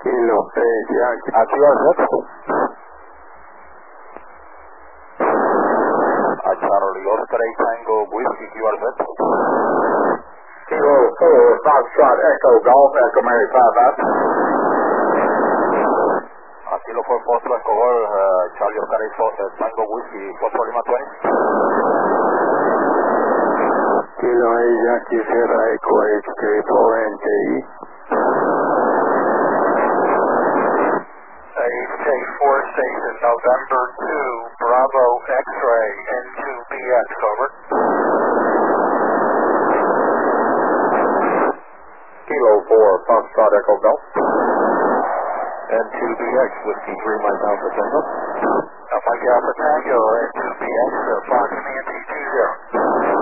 Kilo 6, Yankee. QRZ. Charlie Oscar 8 Tango Whiskey QRZ. Kilo 4, Foxtrot Echo Golf, Echo Mary 55. Kilo 4 Foxtrot Echo Golf, Charlie Oscar 8 Tango Whiskey, Foxtrot Lima 20. Kilo 8, Yankee Sierra Echo HK 4 NKE. HK4 Station, November 2, Bravo X-Ray, N2BX, over. Kilo 4, Foxtrot Echo Golf. N2BX, Whiskey 3 Mike Alpha Tango. Mike Alpha Tango, N2BX, Fox Nancy 20.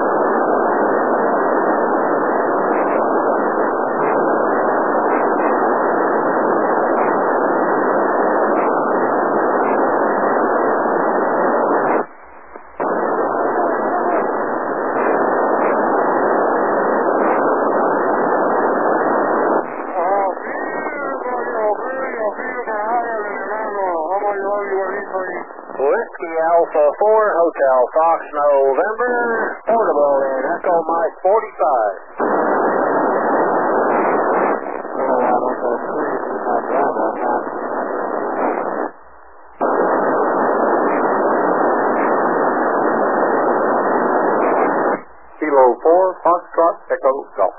Whiskey Alpha 4, Hotel Fox, November, portable in Echo Mike 45. Kilo 4, Foxtrot Echo Golf.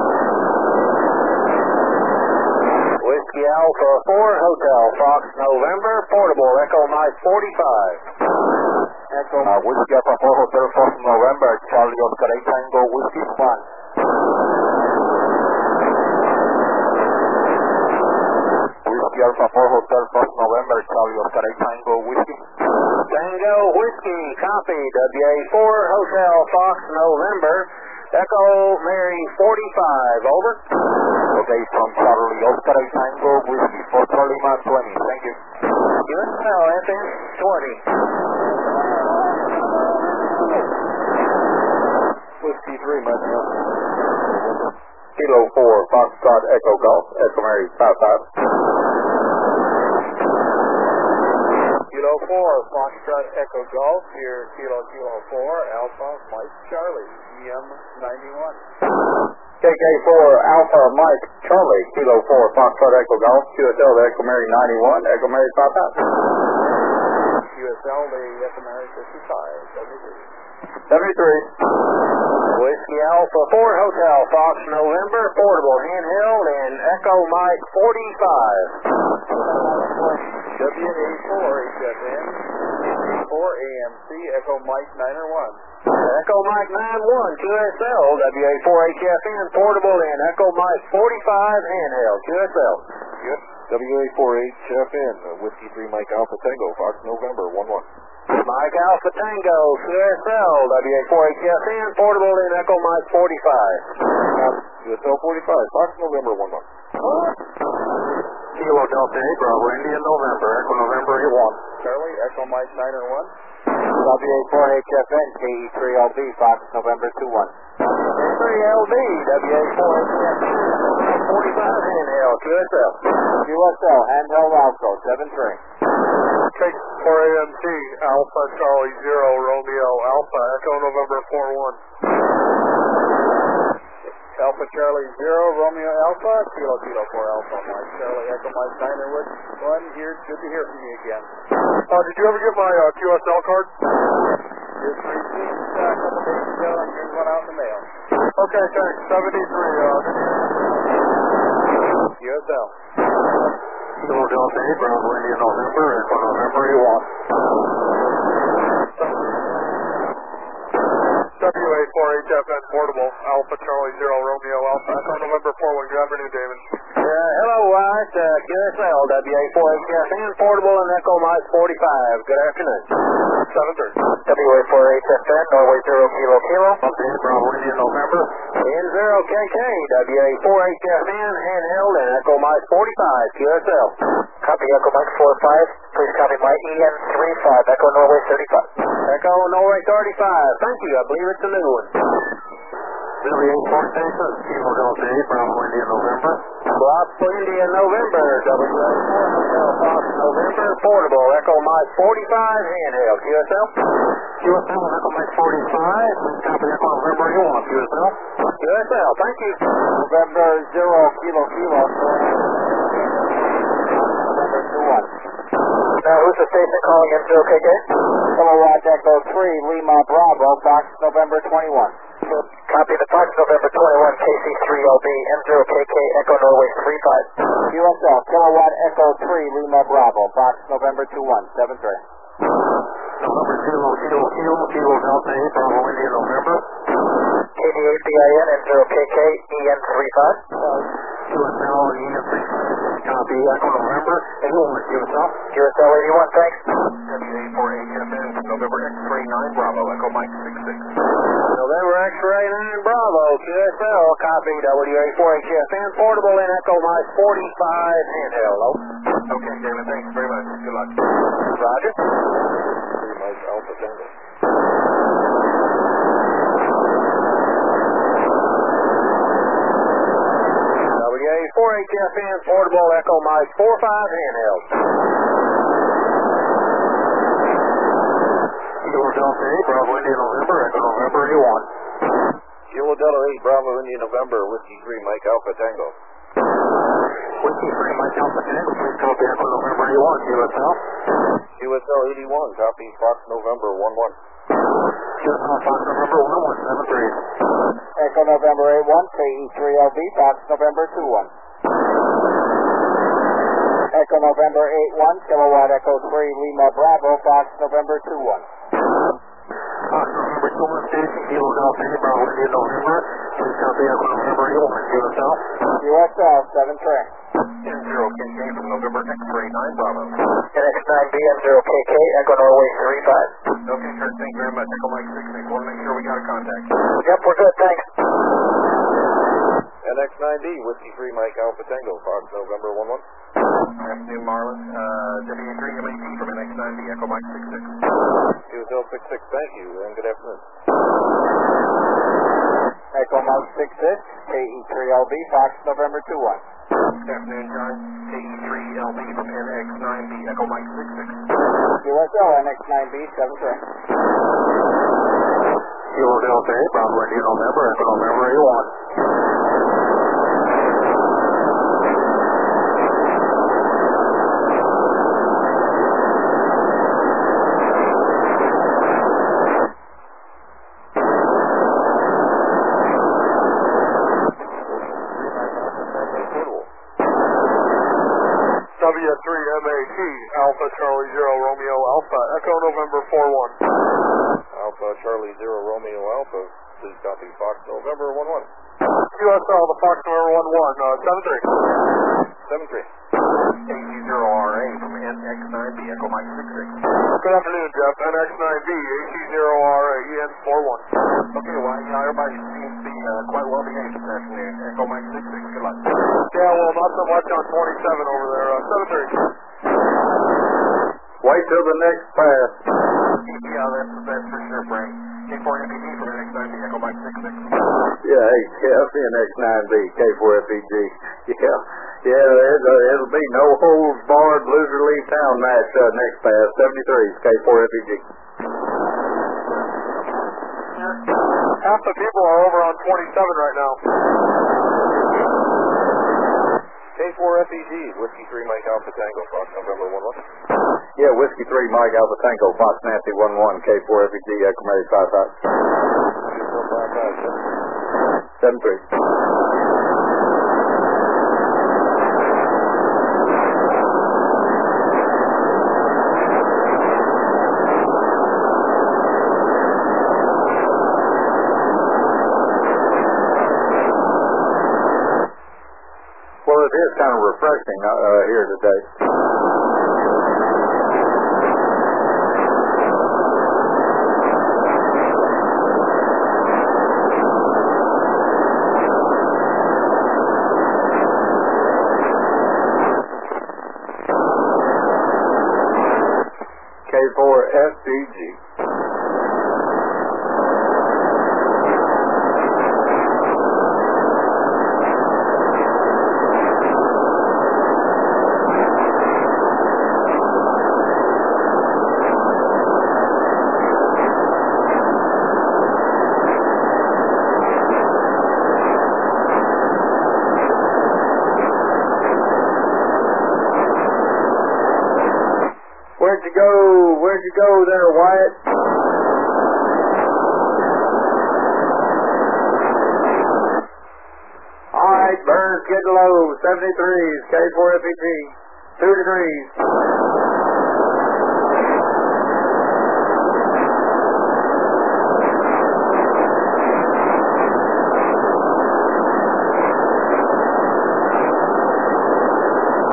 Whiskey Alpha 4, Hotel Fox, November, portable Echo Mike 45. Echo Whiskey Alpha 4, Hotel Fox, November, Charlie Oscar 8 Tango Whiskey 1. Whiskey Alpha 4, Hotel Fox, November, Charlie Oscar 8 Tango Whiskey. Tango Whiskey, copy, WA4, Hotel Fox, November, Echo Mary 45, over. Okay, from Charlie Oscar 8 Tango Whiskey, Foxtrot Lima 20, thank you. USL FM 20. Whiskey 3, Mike Alpha. Kilo 4, Foxtrot Echo Golf, Echo Mary 55. Kilo 4, Foxtrot Echo Golf, here Kilo 4, Alpha Mike Charlie, EM91. KK4, Alpha Mike Charlie, Kilo 4, Foxtrot Echo Golf, QSL to Echo Mary 91, Echo Mary 55. QSL to Echo Mary 55, 73. 73. Whiskey Alpha 4, Hotel Fox, November, portable handheld, and Echo Mike 45. WA4 HFN, 4 AMC, Echo Mike 901. Echo Mike 91, QSL, WA4 HFN, portable, and Echo Mike 45, handheld, QSL. WA4 HFN, Whiskey 3 Mike Alpha Tango, Fox November 11. Mike Alpha Tango, QSL, WA4 HFN, portable, and Echo Mike 45. QSL 45, Fox November 11. Kilo Delta 8, Bravo Indian November, Echo November 81. Charlie, Echo Mike 901. WA4 HFN, KE3LB, Fox November 21. K3LB, WA4 HFN, 45 handheld, QSL. QSL, handheld also, 7-3. K4AMT, Alpha Charlie 0, Romeo Alpha, Echo November 41. Alpha Charlie 0, Romeo Alpha, Kilo 4 Alpha, Mike Charlie, Echo Mike 901. Here, good to hear from you again. Did you ever get my QSL card? Just received a couple days ago, and here's one out in the mail. Okay, thanks. 73, QSL. Kilo Delta 8, Bravo Indian November, Echo November 81. WA4 HFN portable, Alpha Charlie 0, Romeo Alpha, Echo November 41. Good afternoon, David. Hello, White, QSL, WA4 HFN, portable, and Echo Mike 45. Good afternoon. 7-3. WA4 HFN, Norway 0 Kilo Kilo. Okay, Bravo Indian November. N0KK, WA4 HFN, handheld, and Echo Mike 45, QSL. Copy Echo Mike 45. Please copy my EN35, Echo Norway 35. Echo Norway 35. Thank you. I believe it's a new one. WA4 Station, Kilo Delta 8, Bravo Indian November. Block for India November, WA4 Hotel Fox November, portable, Echo Mike 45, handheld, QSL. QSL, Echo Mike 45, please copy Echo November 1, QSL. QSL, thank you. November 0, Kilo, November 2-1. Now, who's the station calling in 0KK? Kilowatt Echo 3, Lima Bravo, Fox November 21. Copy the Fox November 21, KC3LB, M0KK, Echo Norway 35. QSL, Kilowatt Echo 3, Lima Bravo, Fox November 21, 73. November Kilo Delta 8, Bravo India November. KD8BIN, M0KK, EN35. QSL, EN35. Copy, Echo November, 81, QSL. QSL 81, thanks. W84HFN, November X-ray 9 Bravo, Echo Mike 66. November X-ray 9 Bravo, QSL, copy W84HFN, portable in Echo Mike 45, handheld. Okay, David, thanks very much. Good luck. Roger. 3 Mike Alpha Tango. W84HFN, portable Echo Mike 45, handheld. Kilo Delta 8, Bravo India November, Echo November 81. Kilo Delta 8, Bravo India November, Whiskey 3 Mike Alpha Tango. Whiskey 3 Mike Alpha Tango, please copy Echo November 81, QSL. QSL 81, copy Fox November 11. QSL Fox November 1173. Echo November 81, KE3LB, Fox November 21. Echo November 81, Kilowatt Echo 3, Lima Bravo, Fox November 21. Fox November 21 station, Kilo Delta 8, Bravo India November. Please copy Echo November 81, QSL. QSL 73. M0KK from November X-ray 9 Bravo. NX9B, M0KK, Echo Norway 35. Okay, sir, thank you very much. Echo Mike 66, want to make sure we got a contact. Yep, we're good, thanks. NX9D, Whiskey 3 Mike Alpha Tango, Fox November 11. Afternoon, Marlin. W3MAT from NX9D, Echo Mike 66. QSL 66, thank you, and good afternoon. Echo Mike 66, KE3LB, Fox November 21. Good afternoon, John. KE3LB from NX9B, Echo Mike 66. QSL NX9B 73. Kilo Delta 8, Bravo India November, Echo November 81. W3MAT, Alpha Charlie 0 Romeo Alpha, Echo November 41. Alpha Charlie 0 Romeo Alpha, please copy Fox November 11. QSL, the Fox November 11, 73. 73. AG0RA from NX9B, Echo Mike 66. Good afternoon, Jeff. NX9B, AG0RA, EN41. Okay, well, everybody seems to be quite well behaved this afternoon. Echo Mike 66, good luck. Yeah, well, not so much on 27 over there. 73. Wait till the next pass. Yeah, that's for sure, Frank. K4MPG from NX9B, Echo Mike 66. Yeah, NX9B, K4FEG. It'll be no holds barred, loser leave town match next pass. 73, K4FEG. Half the people are over on 27 right now. K4FEG, Whiskey 3 Mike Alpha Tango, Fox November 11. Yeah, Whiskey 3 Mike Alpha Tango, Fox Nancy 11, K4FEG, Echo Mary 55. QSL 55, 73. Well, it is kind of refreshing here today. K4FEG. as you go there, Wyatt. All right, Burns getting low, 73s, K4FET, 2 degrees.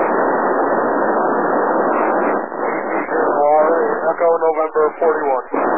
Echo November 41.